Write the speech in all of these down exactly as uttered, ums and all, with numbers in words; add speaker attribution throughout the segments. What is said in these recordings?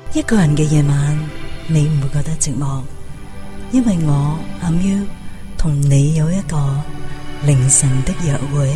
Speaker 1: 一個人嘅夜晚，你唔會覺得寂寞，因為我阿喵同你有一個凌晨的約會。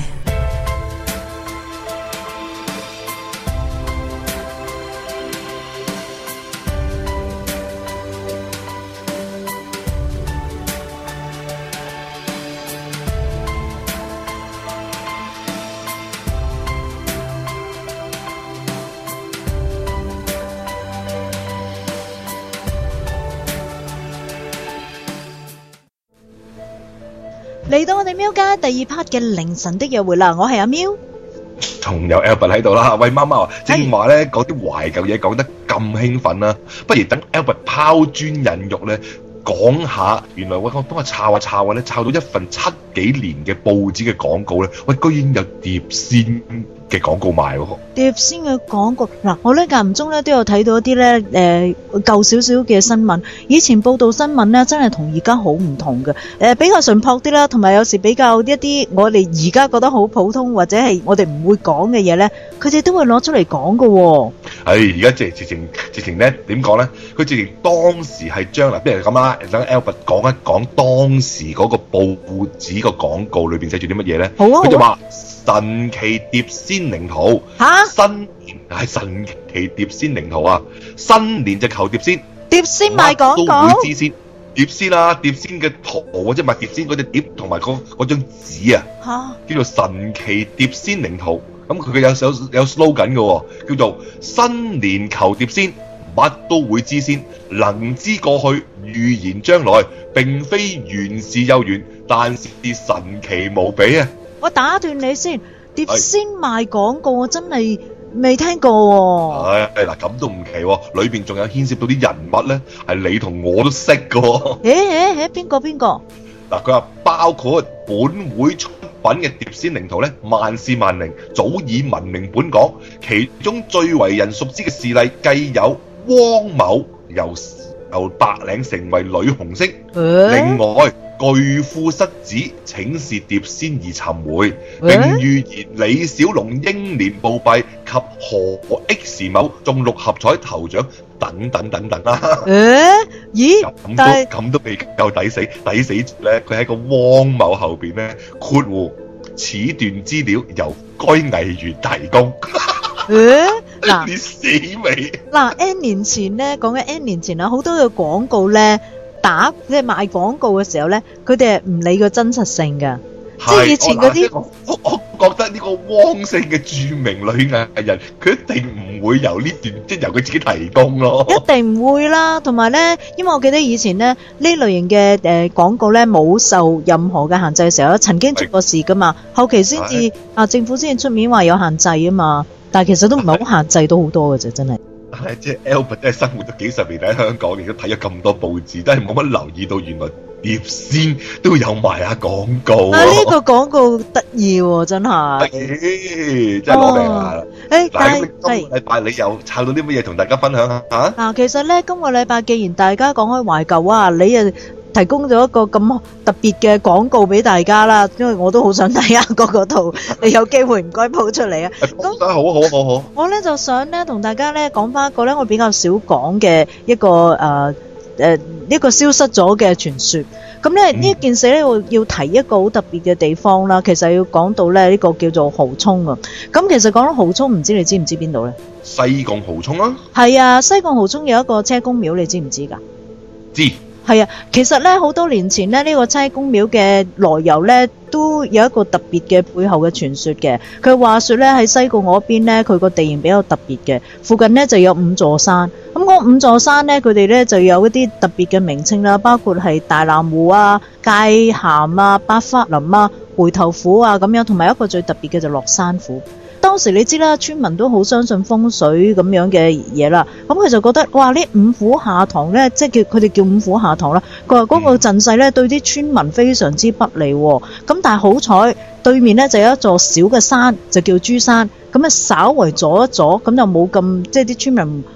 Speaker 2: 嚟到我哋喵街第二 part 嘅凌晨的約會啦，我係阿喵，
Speaker 3: 仲有 Albert 喺度啦。喂，貓貓啊，正話咧講啲懷舊嘢講得咁興奮啦，不如等 Albert 拋磚引玉咧，講下原來喂我當日抄下抄下咧，抄到一份七幾年嘅報紙嘅廣告咧，喂居然有碟仙嘅廣告賣喎。
Speaker 2: 碟仙嘅廣告嗱，我咧間唔中咧都有睇到一啲咧誒舊少少嘅新聞。以前報道新聞咧真係同而家好唔同嘅，誒、呃、比較淳樸啲啦，同埋有，有時比較一啲我哋而家覺得好普通或者係我哋唔會講嘅嘢咧，佢哋都會攞出嚟講嘅喎。
Speaker 3: 係而家直直情直情咧點講咧？佢直情當時係將嗱，譬如咁啦，等 Albert 講一講當時嗰個報紙個廣告裏邊寫住啲乜嘢咧？
Speaker 2: 好啊，
Speaker 3: 佢就話神奇碟仙靈圖
Speaker 2: 嚇，
Speaker 3: 新年係神奇碟仙靈圖啊！新年就求碟仙，
Speaker 2: 碟仙賣廣告，
Speaker 3: 都會知先碟仙啦，碟仙嘅圖或者賣碟仙嗰隻碟同埋嗰嗰張紙啊，
Speaker 2: 嚇
Speaker 3: 叫做神奇碟仙靈圖。咁佢嘅有有有 slogan 嘅喎，叫做新年求碟仙，乜都會知先，能知過去，預言將來，並非玄是幽玄，但是神奇無比啊！
Speaker 2: 我打斷你先，碟仙賣廣告我真係未聽過喎。
Speaker 3: 唉，嗱咁都唔奇喎，裏邊仲有牽涉到啲人物咧，係你同我都識嘅喎。
Speaker 2: 誒誒誒，邊個邊個？
Speaker 3: 嗱，佢話包括本會出品嘅碟仙靈圖咧，萬事萬靈，早已聞名本港。其中最為人熟知嘅事例，繼有汪某由由白領成為女紅星，另外巨富失子請示碟仙而尋回，並預言李小龍英年暴斃及何 X 某中六合彩頭獎等等等等啦。
Speaker 2: 誒，咦？
Speaker 3: 咁都咁都未夠抵死，抵死咧！佢喺個汪某後邊咧括弧，此段資料由該藝員提供。
Speaker 2: 誒，嗱，
Speaker 3: 你死未？
Speaker 2: 嗱 ，N 年前咧，講緊 N 年前啦，好多嘅廣告咧，打即係賣廣告嘅時候咧，佢哋係唔理個真實性㗎，即係以前嗰啲。
Speaker 3: 我我覺得呢個汪姓嘅著名女藝人，佢一定唔會由呢段即係由佢自己提供咯。
Speaker 2: 一定唔會啦，同埋咧，因為我記得以前咧呢類型嘅誒廣告咧冇受任何嘅限制嘅時候，曾經出過事㗎嘛，後期先至啊政府先至出面話有限制啊嘛。但係其實都唔係好限制到好多嘅啫，真係。
Speaker 3: 但係即係 Albert 真係生活咗幾十年喺香港，亦都睇咗咁多報紙，都係冇乜留意到原來碟仙都有賣下廣告。
Speaker 2: 啊！呢、這個廣告得意喎，真係。
Speaker 3: 咦！真係攞命啊！
Speaker 2: 誒，但係
Speaker 3: 今個禮拜你又抄到啲乜嘢同大家分享下？嚇！
Speaker 2: 嗱，其實咧，今個禮拜既然大家講開懷舊啊，你啊〜提供咗一個咁特別嘅廣告俾大家啦，因為我都好想睇下嗰個圖，你有機會唔該鋪出嚟啊！
Speaker 3: 咁好好好好。我
Speaker 2: 咧就想咧同大家咧講翻一個咧我比較少講嘅一個誒誒、呃、一個消失咗嘅傳說。咁咧呢一件事咧要要提一個好特別嘅地方啦，其實要講到咧呢個叫做蠔涌啊。咁其實講到蠔涌，唔知你知唔知邊度咧？
Speaker 3: 西貢蠔涌啊？
Speaker 2: 係啊，西貢蠔涌有一個車公廟，你知唔知㗎？
Speaker 3: 知。
Speaker 2: 係啊，其實咧好多年前咧呢、這個車公廟嘅來由咧都有一個特別嘅背後嘅傳說嘅。佢話說咧喺西貢嗰邊咧，佢個地形比較特別嘅，附近咧就有五座山。咁嗰五座山咧，佢哋咧就有一啲特別嘅名稱啦，包括係大南湖啊、界咸啊、百花林啊、回頭虎啊咁樣，同埋一個最特別嘅就落山虎。當時你知啦，村民都好相信風水咁樣嘅嘢啦，咁佢就覺得哇，呢五虎下堂咧，即係叫佢哋叫五虎下堂啦。佢話嗰個陣勢咧對啲村民非常之不利，咁但係好彩對面咧就有一座小嘅山，就叫豬山，咁啊稍為阻一阻，咁就冇咁即係啲村民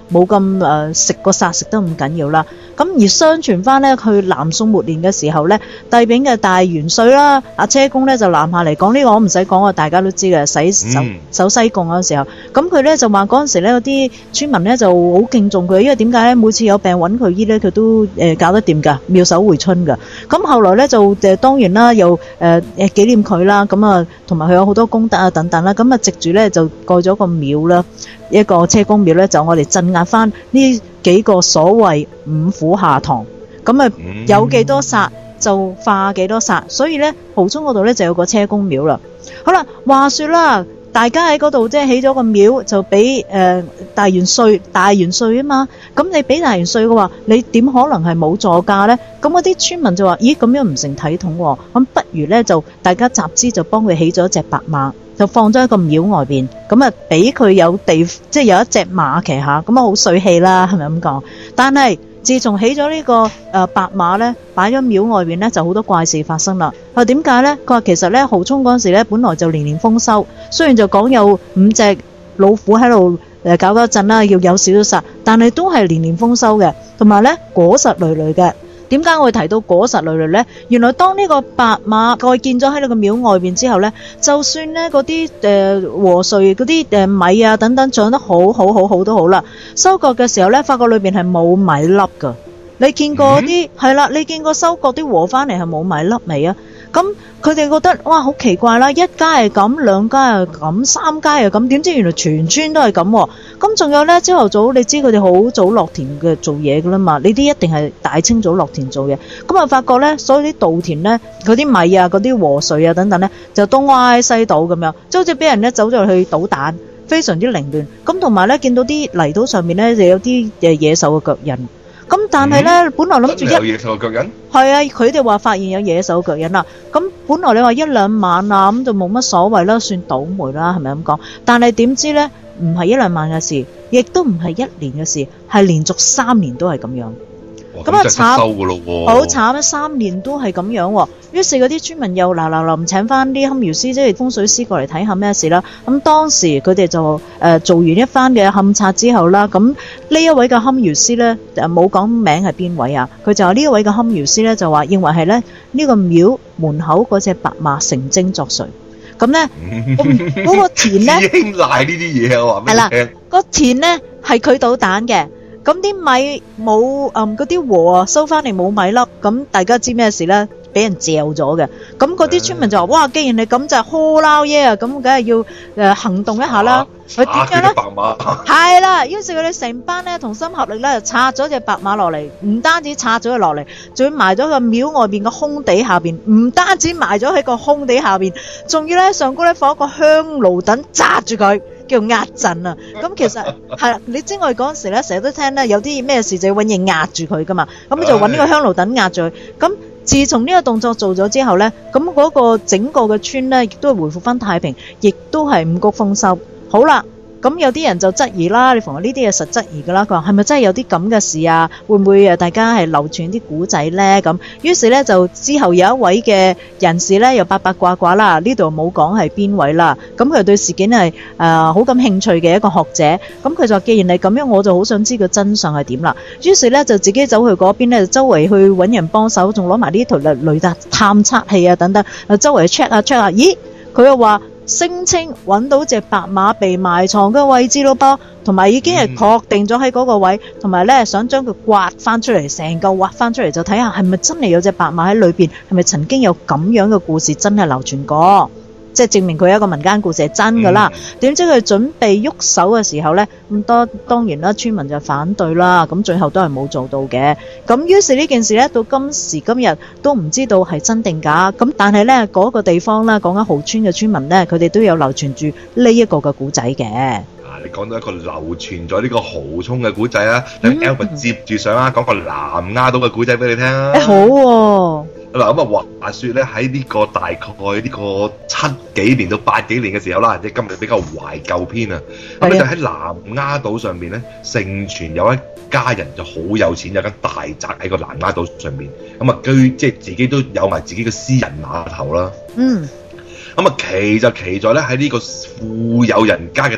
Speaker 2: 冇咁誒食個殺食得咁緊要啦。咁而相傳翻咧，去南宋末年嘅時候咧，帝昺嘅大元帥啦，阿車公咧就南下嚟講呢個，我唔使講啊，大家都知嘅，洗守守西貢嗰時候，咁佢咧就話嗰陣時咧，嗰啲村民咧就好敬重佢，因為點解咧？每次有病揾佢醫咧，佢都誒、呃、搞得掂㗎，妙手回春㗎。咁後來咧就誒、呃、當然啦，又誒誒、呃、紀念佢啦，咁啊同埋佢有好多功德啊等等啦，咁啊藉住咧就蓋咗個廟啦，一個車公廟咧就我哋鎮壓翻呢幾個所謂五虎下堂，咁啊有幾多殺就化幾多殺，所以咧蠔涌嗰度咧就有個車公廟啦。好啦，話說啦，大家喺嗰度即係起咗個廟，就俾誒、呃、大元帥大元帥啊嘛，咁你俾大元帥嘅話，你點可能係冇座駕咧？咁嗰啲村民就話：咦，咁樣唔成體統喎，咁不如咧就大家集資就幫佢起咗一隻白馬。就放咗喺個廟外邊，咁啊俾佢有地，即係有一隻馬騎下，咁啊好水氣啦，係咪咁講？但係自從起咗呢、這個誒、呃、白馬咧，擺咗廟外邊咧，就好多怪事發生啦。佢話點解咧？佢話其實咧，蠔涌嗰陣時咧，本來就年年豐收，雖然就講有五隻老虎喺度誒搞嗰陣啦，要有少少殺，但係都係年年豐收嘅，同埋咧果實累累嘅。點解我會提到果實累累呢？原來當呢個白馬蓋建咗喺呢個廟外邊之後呢，就算呢嗰啲誒禾穗嗰啲誒米啊等等長得好好好好都好啦，收割嘅時候呢，發覺裏邊係冇米粒噶。你見過啲係啦？你見過收割啲禾翻嚟係冇米粒未啊？咁佢哋覺得哇好奇怪啦！一家係咁，兩家係咁，三家係咁，點知原來全村都係咁喎。咁仲有呢，朝頭早你知佢哋好早落田嘅做嘢噶啦嘛，你啲一定係大清早落田做嘢。咁啊發覺呢，所有啲稻田呢，嗰啲米啊、嗰啲禾穗啊等等呢，就東歪西倒咁樣，即好似俾人呢走咗去搗蛋，非常之凌亂。咁同埋呢，見到啲泥土上面呢，就有啲誒野獸嘅腳印。咁但係咧，嗯、本來諗住一
Speaker 3: 有野獸嘅腳印，
Speaker 2: 係啊，佢哋話發現有野獸腳印啦。咁本來你話一兩晚啊，咁就冇乜所謂啦，算倒霉啦，係咪咁講？但係點知咧，唔係一兩晚嘅事，亦都唔係一年嘅事，係連續三年都係咁樣。咁啊慘，好慘啊！三年都係咁樣喎。於是嗰啲村民又嗱嗱臨請翻啲堪輿師，即係風水師過嚟睇下咩事啦。咁當時佢哋就誒、呃、做完一番嘅勘察之後啦，咁呢一位嘅堪輿師咧冇講名係邊位啊？佢就話呢一位嘅堪輿師咧就話認為係咧呢、呢個廟門口嗰隻白馬成精作祟。咁咧嗰個田咧，
Speaker 3: 已經賴呢啲嘢啊！話俾你聽，
Speaker 2: 個田咧係佢搗蛋嘅。咁啲米冇，嗯，嗰啲禾啊收翻嚟冇米粒，咁大家知咩事咧？俾人嚼咗嘅。咁嗰啲村民就話：哇，既然你咁就係呵撈耶啊，咁梗係要誒、呃、行動一下啦。佢點樣咧？白馬係啦，於是佢哋成班咧同心合力咧就拆咗隻白馬落嚟，唔單止拆咗佢落嚟，仲要埋咗個廟外邊個空地下邊，唔單止埋咗喺個空地下邊，仲要咧上高咧放一個香爐等紮住佢。叫壓陣啊！咁其實係啦，你知我哋嗰陣時咧，成日都聽咧，有啲咩事就要揾嘢壓住佢噶嘛。咁就揾呢個香爐等壓住佢。咁自從呢個動作做咗之後咧，咁嗰個整個嘅村咧，亦都係回復翻太平，亦都係五穀豐收。好啦。咁有啲人就質疑啦，你逢呢啲嘢實質疑噶啦。佢話係咪真係有啲咁嘅事啊？會唔會誒大家係流傳啲古仔咧？咁於是咧就之後有一位嘅人士咧又八八卦卦啦，呢度冇講係邊位啦。咁佢對事件係誒好感興趣嘅一個學者。咁佢就話：既然係咁樣，我就好想知個真相係點啦。於是咧就自己走去嗰邊咧，周圍去揾人幫手，仲攞埋呢台雷達探測器啊等等，周圍 check 下 check 下。咦？佢又話。聲稱揾到隻白馬被埋藏嘅位置咯噃，同埋已經係確定咗喺嗰個位，同埋咧想將佢刮翻出嚟，成嚿挖翻出嚟就睇下係咪真係有隻白馬喺裏邊，係咪曾經有咁樣嘅故事真係流傳過，即係證明佢有一個民間故事係真㗎啦。點知佢準備喐手嘅時候咧，咁多當然啦，村民就反對啦，咁最後都係冇做到嘅。咁於是呢件事咧，到今時今日都唔知道係真定假。咁但係咧嗰個地方咧，講緊蠔村嘅村民咧，佢哋都有流傳住呢一個嘅古仔嘅。啊，
Speaker 3: 你講到一個流傳咗呢個蠔涌嘅古仔啦，等 Albert 接住上啊，講個南丫島嘅古仔俾你聽啊。
Speaker 2: 誒好喎。
Speaker 3: 嗱咁啊，話説咧喺呢個大概呢個七幾年到八幾年嘅時候啦，即係今日比較懷舊篇啊。咁咧就喺南丫島上面咧，盛傳有一家人就好有錢，有間大宅喺個南丫島上面。咁啊居即係自己都有埋自己嘅私人碼頭啦。
Speaker 2: 嗯。
Speaker 3: 咁啊奇就奇在咧喺呢個富有人家嘅大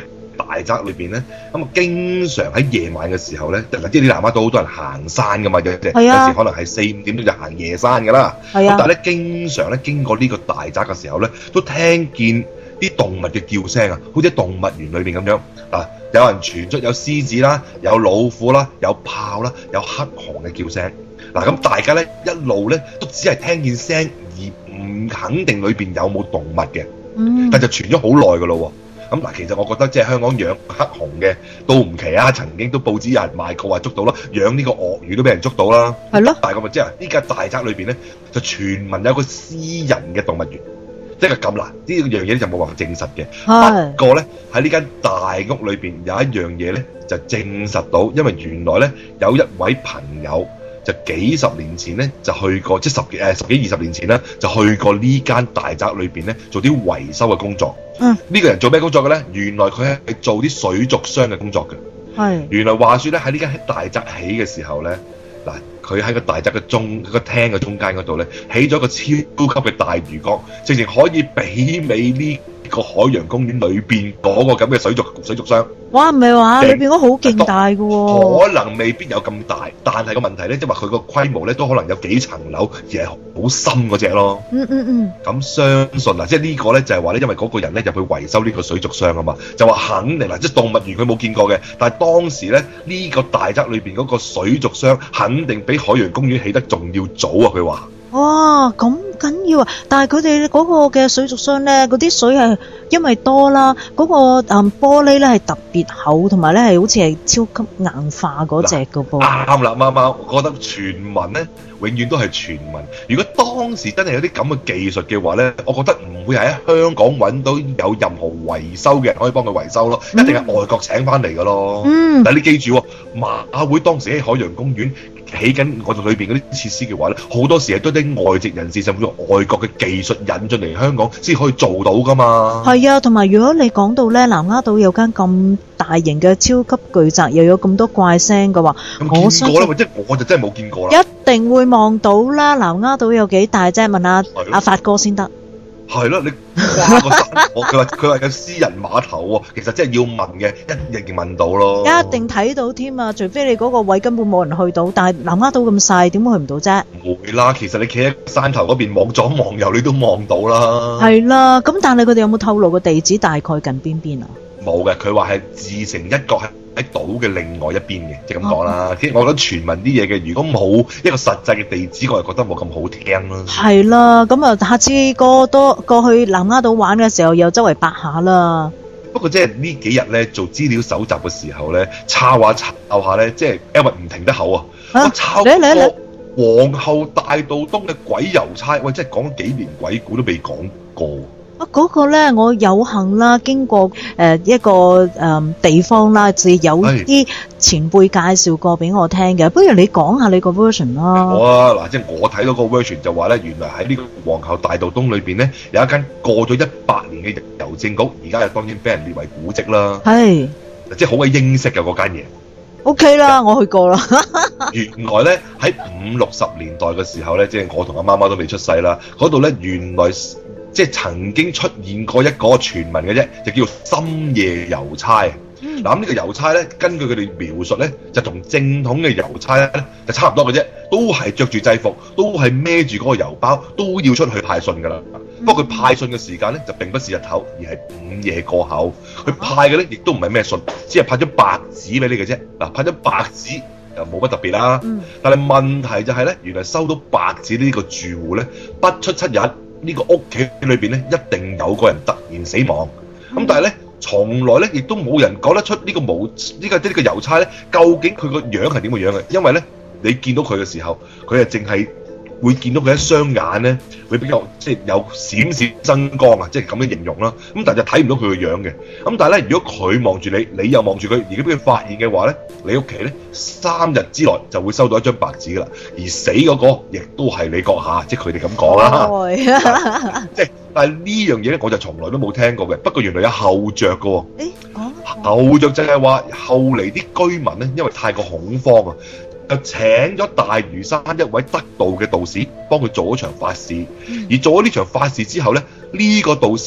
Speaker 3: 大宅裏邊咧，咁啊經常喺夜晚嘅時候咧，即係啲南丫島好多人行山噶嘛，有有時可能係四五點鐘就行夜山噶啦。係啊，但係咧經常咧經過呢個大宅嘅時候咧，都聽見啲動物嘅叫聲啊，好似喺動物園裏邊咁樣啊，有人傳出有獅子啦，有老虎啦，有豹啦，有黑熊嘅叫聲。嗱，咁大家咧一路咧都只係聽見聲，而唔肯定裏邊有冇動物嘅。嗯，但就傳咗好耐噶咯喎。咁嗱，其實我覺得即係香港養黑熊嘅都唔奇啊，曾經都報紙有人賣過話捉到啦，養呢個鱷魚都俾人捉到啦。係咯。但係咁啊，即係呢間大宅裏邊咧，就傳聞有個私人嘅動物園，即係咁嗱，呢樣嘢咧就冇辦法證實嘅。不過咧喺呢間大屋裏邊有一樣嘢咧就證實到，因為原來咧有一位朋友。就幾十年前咧就去過，即係十幾誒十幾二十年前咧就去過呢間大宅裏邊咧做啲維修嘅工作。嗯，呢個人做咩工作嘅咧？原來佢係做啲水族箱嘅工作嘅。係。原來話説咧喺呢間大宅起嘅時候咧，嗱佢喺個大宅嘅中個廳嘅中間嗰度咧起咗個超級嘅大魚缸，直情可以媲美呢個海洋公園裏邊嗰個咁嘅水族水族箱。哇，唔係話裏邊嗰好勁大嘅喎。可能未必有咁大，但係個問題咧，即係話佢個規模咧都可能有幾層樓，而係好深嗰隻咯。嗯嗯嗯。咁相信嗱，即係呢個咧就係話咧，因為嗰個人咧入去維修呢個水族箱啊嘛，就話肯定嗱，即係動物園佢冇見過嘅，但係當時咧呢個大宅裏邊嗰個水族箱肯定比海洋公園起得仲要早啊！佢話。哇，咁緊要啊！但係佢哋嗰個嘅水族箱咧，嗰啲水係因為多啦，嗰、嗰個誒、嗯、玻璃咧係特別厚，同埋咧係好似係超級硬化嗰隻嘅噃。啱啦，貓貓，我覺得傳聞咧永遠都係傳聞。如果當時真係有啲咁嘅技術嘅話咧，我覺得唔會係喺香港揾到有任何維修嘅人可以幫佢維修咯，嗯、一定係外國請翻嚟嘅咯。嗯，但係你記住，馬會當時喺海洋公園起緊我哋裏邊嗰啲設施嘅話咧，好多時係都啲外籍人士甚至乎外國嘅技術引進嚟香港先可以做到噶嘛。係啊，同埋如果你講到咧南丫島有間咁大型嘅超級巨宅，又有咁多怪聲嘅話，我見過啦，或者我就真係冇見過啦。一定會望到啦，南丫島有幾大啫？問下阿發哥先得。係咯，你跨個山，我佢話佢話有私人碼頭喎，其實真係要問嘅，一定問到咯。一定睇到添啊，除非你嗰個位根本冇人去到，但係南丫島咁細，點會去唔到啫？唔會啦，其實你企喺山頭嗰邊望左望右，你都望到啦。係啦，咁但係佢哋有冇透露個地址大概近邊邊啊？冇嘅，佢話係自成一角喺喺島嘅另外一邊嘅，即係咁講啦。其實我覺得傳聞啲嘢嘅，如果冇一個實際嘅地址，我就覺得冇咁好聽啦。係啦，咁啊，下次過多過去南丫島玩嘅時候，又周圍八下啦。不過即係呢幾日咧做資料搜集嘅時候咧，抄下抄下咧，即係因為唔停得口啊！我抄過皇后大道東嘅鬼郵差，喂，即係講幾年鬼故都未講過。啊，嗰個咧，我有幸啦，經過誒一個誒地方啦，就有啲前輩介紹過俾我聽嘅。不如你講下你個 version 啦。好啊，嗱，即係我睇到個 version 就話咧，原來喺呢個皇后大道東裏邊咧，有一間過咗一百年嘅郵政局，而家又當然俾人列為古蹟啦。係，即係好鬼英式嘅嗰間嘢。O K 啦，我去過啦。原來咧喺五六十年代嘅時候咧，即係我同阿媽媽都未出世啦，嗰度咧原來。即係曾經出現過一個傳聞嘅啫，就叫做深夜郵差。嗱、嗯，咁呢個郵差咧，根據佢哋描述咧，就同正統嘅郵差咧就差唔多嘅啫，都係着住制服，都係孭住嗰個郵包，都要出去派信㗎啦。嗯、不過佢派信嘅時間咧就並不是日頭，而係午夜過後。佢派嘅咧亦都唔係咩信，只係派咗白紙俾你嘅啫。嗱，派咗白紙又冇乜特別啦。嗯、但係問題就係咧，原來收到白紙呢個住戶咧，不出七日。呢個屋企裏邊咧，一定有個人突然死亡。咁、嗯、但係咧，從來咧亦都冇人講得出呢個無呢、呢個即係呢個郵差咧，究竟佢個樣係點嘅樣嘅？因為咧，你見到佢嘅時候，佢係淨係會見到佢一雙眼咧，會比較即係有閃閃生光啊，即係咁樣形容啦。咁但係就睇唔到佢個樣嘅。咁但係咧，如果佢望住你，你又望住佢，而家俾佢發現嘅話咧，你屋企咧三日之內就會收到一張白紙噶啦。而死嗰個亦都係你閣下，即係佢哋咁講啦。即係但係呢樣嘢咧，我就從來都冇聽過嘅。不過原來有後著嘅喎。誒，講後著就係話後嚟啲居民咧，因為太過恐慌啊。就請咗大嶼山一位得道嘅道士幫佢做咗場法事，嗯、而做咗呢場法事之後咧，呢、呢個道士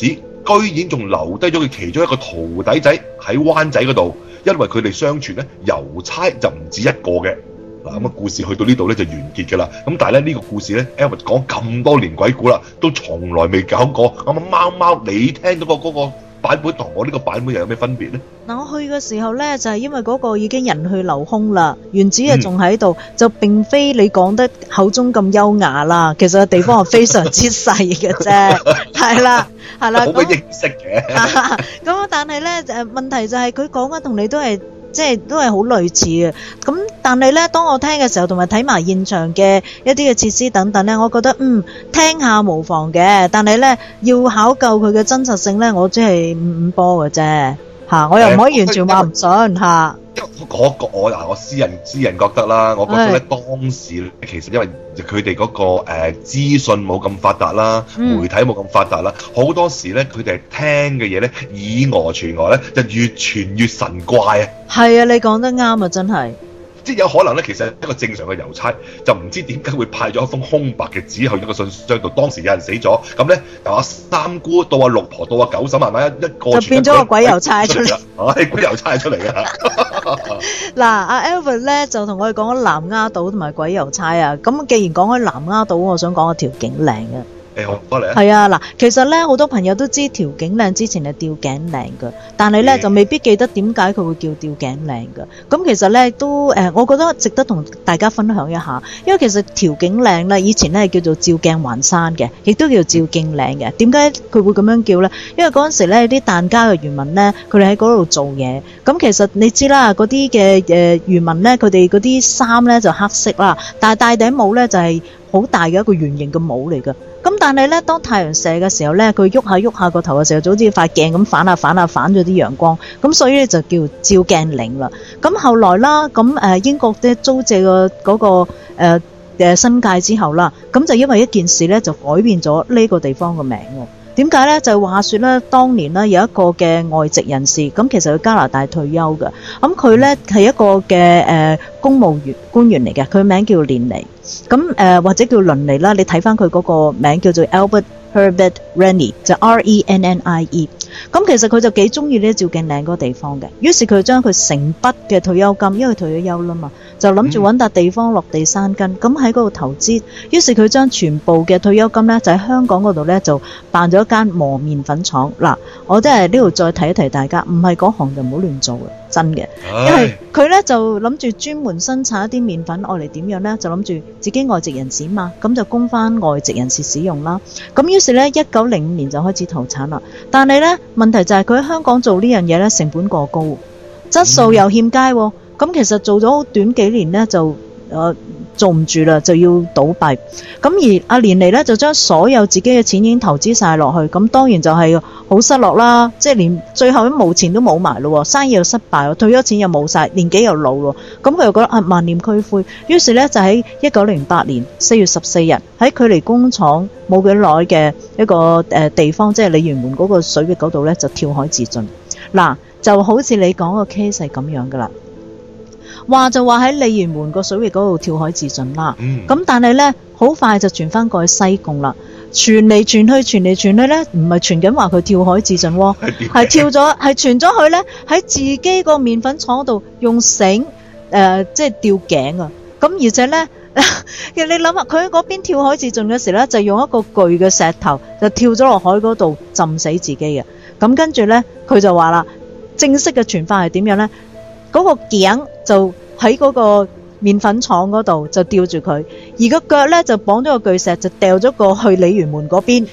Speaker 3: 居然仲留低咗佢其中一個徒弟仔喺灣仔嗰度，因為佢哋相傳咧郵差就唔止一個嘅。嗱，咁啊故事去到呢度咧就完結㗎啦。咁但係咧呢個故事咧 Albert 講咁多年鬼故啦，都從來未講過。咁啊貓貓，你聽到個嗰個版本同我呢個版本又有咩分別咧？
Speaker 2: 嗱，我去嘅時候咧，就係、是、因為嗰個已經人去樓空啦，原址啊仲喺度，就並非你講得口中咁優雅啦。其實個地方係非常之細嘅啫，係啦，係啦。
Speaker 3: 好鬼認識嘅。
Speaker 2: 咁但係咧誒問題就係佢講嘅同你都係。即係都係好類似嘅，咁但係咧，當我聽嘅時候，同埋睇埋現場嘅一啲嘅設施等等咧，我覺得嗯聽下無妨嘅，但係咧要考究佢嘅真實性咧，我只係五五波嘅啫嚇，我又唔可以完全話唔信嚇。
Speaker 3: 嗰個我嗱，我私人私人覺得啦，我覺得咧當時其實因為佢哋嗰個誒資訊冇咁發達啦，媒體冇咁發達啦，好多時咧佢哋聽嘅嘢咧以訛傳訛咧，就越傳越神怪啊！係啊，
Speaker 2: 你講得啱啊，真係。
Speaker 3: 即係有可能咧，其實一個正常嘅郵差就唔知點解會派咗一封空白嘅紙去一個信箱度。當時有人死咗，咁咧由阿三姑到阿六婆到阿九嬸，慢慢一一個
Speaker 2: 就變咗個鬼郵差出嚟。
Speaker 3: 唉，鬼郵差出嚟㗎。
Speaker 2: 嗱，阿 Albert 咧就同我哋講咗南丫島同埋鬼郵差啊。咁既然講開南丫島，我想講個調景嶺嘅。
Speaker 3: 誒好多嚟啊！
Speaker 2: 係啊，嗱，其實咧好多朋友都知調景嶺之前係吊頸嶺㗎，但係咧就未必記得點解佢會叫吊頸嶺㗎。咁其實咧都誒，我覺得值得同大家分享一下，因為其實調景嶺咧以前咧係叫做照鏡環山嘅，亦都叫做照鏡嶺嘅。點解佢會咁樣叫咧？因為嗰陣時咧啲疍家嘅漁民咧，佢哋喺嗰度做嘢。咁其實你知啦，嗰啲嘅誒漁民咧，佢哋嗰啲衫咧就黑色啦，但係戴頂帽咧就係好大嘅一個圓形嘅帽嚟㗎。咁但係咧，當太陽射嘅時候咧，佢喐下喐下個頭嘅時候，就好似塊鏡咁反下反下反咗啲陽光，咁所以咧就叫照鏡嶺啦。咁後來啦，咁誒英國咧租借個嗰個誒誒新界之後啦，咁就因為一件事咧就改變咗呢個地方嘅名喎。點解咧？就話說咧，當年咧有一個嘅外籍人士，咁其實佢加拿大退休嘅，咁佢咧係一個嘅誒、呃、公務員官員嚟嘅，佢名叫連尼，咁誒、呃、或者叫倫尼啦，你睇翻佢嗰個名叫做 Albert Herbert Rennie， 就 R E N N I E。咁其實佢就幾中意呢照鏡嶺嗰個地方嘅，於是佢將佢成筆嘅退休金，因為佢退咗休啦嘛，就諗住揾笪地方落地生根，咁喺嗰度投資。於是佢將全部嘅退休金呢，就喺香港嗰度呢，就辦咗一間磨麵粉廠。嗱，我真係呢度再提一提大家，唔係嗰行就唔好亂做嘅，真嘅。因為佢呢就諗住專門生產一啲麵粉，愛嚟點樣呢？就諗住自己外籍人士嘛，咁就供翻外籍人士使用啦。咁於是呢，一九零五年就開始投產啦。但係呢，問題就係佢喺香港做呢樣嘢呢，成本過高，質素又欠佳。咁、嗯、其實做咗好短幾年呢，就誒、呃、做唔住啦，就要倒閉。咁而阿連尼呢，就將所有自己嘅錢已經投資晒落去，咁當然就係好失落啦，即係連最後一毛錢都冇埋咯，生意又失敗，退咗錢又冇晒，年紀又老咯。咁佢又覺得啊萬念俱灰，於是呢，就喺一九零八年四月十四日喺距離工廠冇幾耐嘅一個誒地方，即係鯉魚門嗰個水域嗰度呢，就跳海自盡。嗱，就好似你講個 case 係咁樣噶啦，話就話喺鯉魚門個水域嗰度跳海自盡啦。咁、嗯、但係呢，好快就傳翻過去西貢啦，傳嚟傳去，傳嚟傳去呢，唔係傳緊話佢跳海自盡喎，係跳咗，係傳咗去呢，喺自己個麵粉廠度用繩誒、呃，即係吊頸啊。咁而且呢，你諗下，佢喺嗰邊跳海自盡嘅時呢，就用一個巨嘅石頭就跳咗落海嗰度浸死自己嘅。咁跟住呢，佢就話啦，正式嘅傳法係點樣呢？嗰、那個頸就喺嗰個麵粉廠嗰度就吊住佢，而個腳呢就綁咗個巨石，就掉咗過去鯉魚門嗰邊。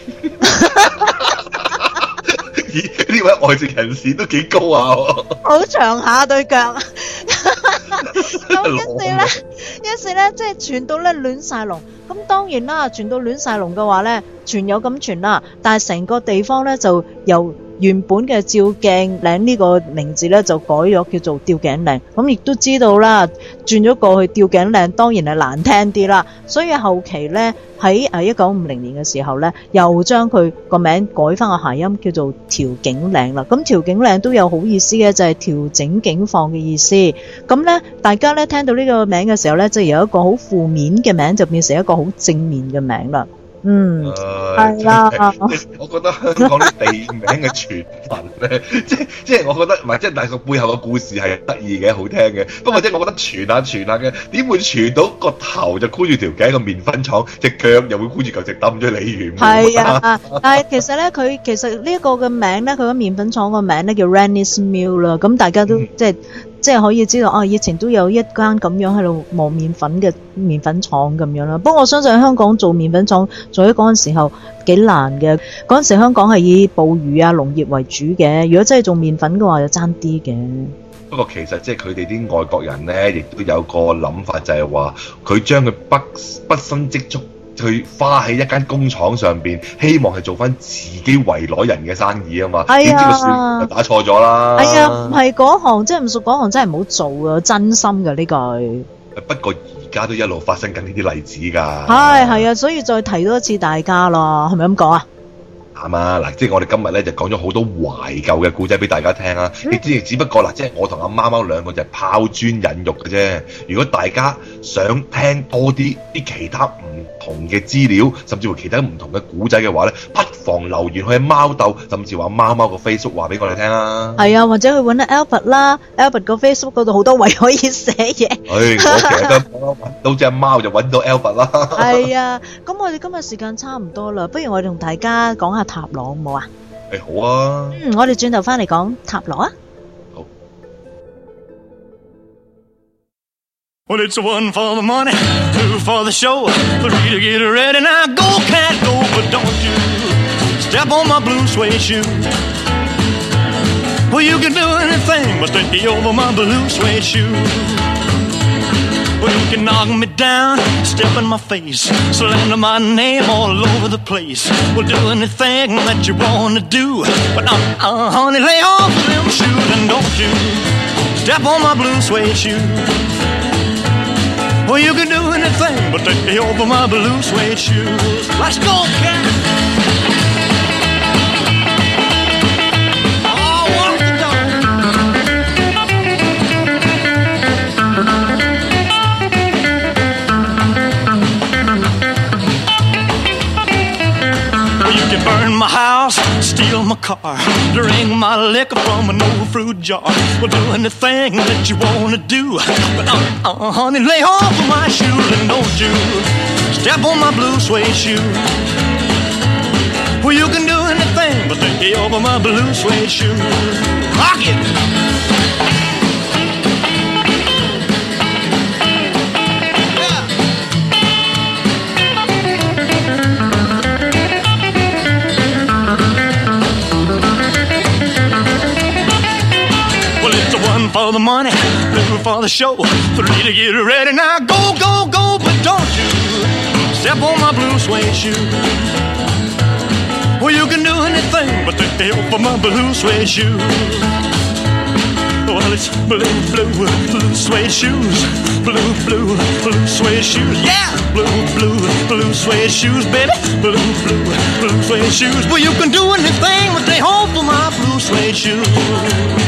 Speaker 3: 咦？呢位外籍人士都幾高啊！
Speaker 2: 好長下對腳。咁跟住呢，於是呢，即係傳到呢亂晒龍。咁當然啦，傳到亂晒龍嘅話呢，傳有咁傳啦，但係成個地方呢，就由原本嘅照鏡嶺呢個名字呢，就改咗叫做吊頸嶺。咁亦都知道啦，轉咗過去吊頸嶺當然係難聽啲啦，所以後期呢，喺誒一九五零年嘅時候呢，又將佢個名改翻個諧音叫做調景嶺啦。咁調景嶺都有好意思嘅，就係調整境況嘅意思。咁呢，大家呢聽到呢個名嘅時候呢，就由一個好負面嘅名就變成一個好正面嘅名啦。 嗯，
Speaker 3: 唉
Speaker 2: 係啦，
Speaker 3: 即係我覺得香港啲地名嘅傳聞咧，即係即係我覺得唔係，即係但係個背後嘅故事係得意嘅，好聽嘅。不過即係我覺得傳下傳下嘅，點會傳到個頭就箍住條頸個麵粉廠，隻腳又會箍住嚿直抌咗鯉魚？
Speaker 2: 係啊，但係其實咧，佢其實呢一個嘅名咧，佢個麵粉廠個名咧叫 Rennie's Mill 啦，咁大家都、嗯、即係。即係可以知道啊！以前都有一間咁樣喺度磨麵粉嘅麵粉廠咁樣啦。不過我相信香港做麵粉廠做喺嗰陣時候幾難嘅。嗰陣時香港係以捕魚啊、農業為主嘅。如果真係做麵粉嘅話，就爭啲嘅。
Speaker 3: 不過其實即係佢哋啲外國人咧，亦都有個諗法，就係話佢將佢畢畢生積蓄去花喺一間工廠上邊，希望係做翻自己圍攞人嘅生意啊嘛。點知個算就打錯咗啦。
Speaker 2: 係啊，唔係嗰行，即係唔熟嗰行，真係唔好做啊！真心㗎呢句。
Speaker 3: 不過而家都一路發生緊呢啲例子㗎。
Speaker 2: 係係啊，所以再提多一次大家咯，係咪咁講啊？
Speaker 3: 啱啊！嗱，即係我哋今日咧就講咗好多懷舊嘅故仔俾大家聽啊！你知，只不過嗱，即係我同阿貓貓兩個就係拋磚引玉嘅啫。如果大家想聽多啲啲其他唔同嘅資料，甚至乎其他唔同嘅故仔嘅話咧，不妨留言去貓竇，甚至話貓貓個 Facebook 話俾我哋聽啦。
Speaker 2: 係啊，或者去揾阿 Albert 啦 ，Albert 個 Facebook 嗰度好多位可以寫嘢。
Speaker 3: 唉、哎，我其實都揾到隻貓就揾到 Albert 啦。係
Speaker 2: 啊，咁我哋今日時間差唔多啦，不如我哋同大家講下塔羅好唔好啊？
Speaker 3: 誒、哎，好啊。
Speaker 2: 嗯，我哋轉頭翻嚟講塔羅啊。
Speaker 3: 好。
Speaker 4: Well, it's one for the money, two for the show, three to get ready. Now go, cat, go, but don't you step on my blue suede shoe. Well, you can do anything but stay over my blue suede shoe. Well, you can knock me down, step in my face, slander my name all over the place. Well, do anything that you want to do, but uh, uh, honey, lay off them shoes and don't you step on my blue suede shoe. Well, you can do anything but stay over my blue suede shoes. Let's go, cat! Oh, walk the dog. Well, you can burn my house, steal my car, drink my liquor from an old fruit jar. Well, do anything that you wanna do, but uh, uh, honey, lay off of my shoes and don't you step on my blue suede shoe. Well, you can do anything but stay over my blue suede shoe. Rock it! For the money, two for the show, three to get ready. Now go, go, go, but don't you step on my blue suede shoe. Well, you can do anything but stay over my blue suede shoe. Well, it's blue, blue, blue suede shoes, blue, blue, blue suede shoes. Yeah, blue, blue, blue suede shoes, baby, blue, blue, blue suede shoes. Well, you can do anything but stay home for my blue suede shoes.